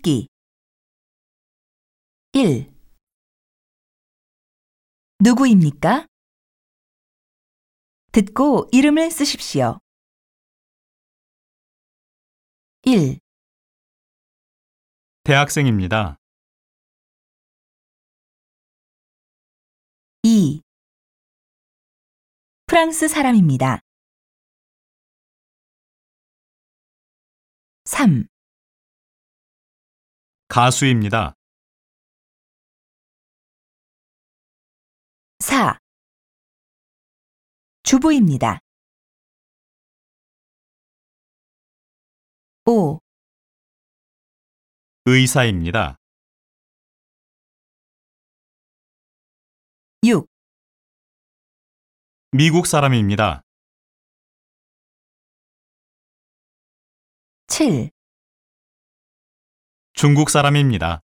듣기 1. 누구입니까? 듣고 이름을 쓰십시오. 1, 대학생입니다. 2. 프랑스 사람입니다. 3, 가수입니다. 4. 주부입니다. 5, 의사입니다. 6, 미국 사람입니다. 7, 중국 사람입니다.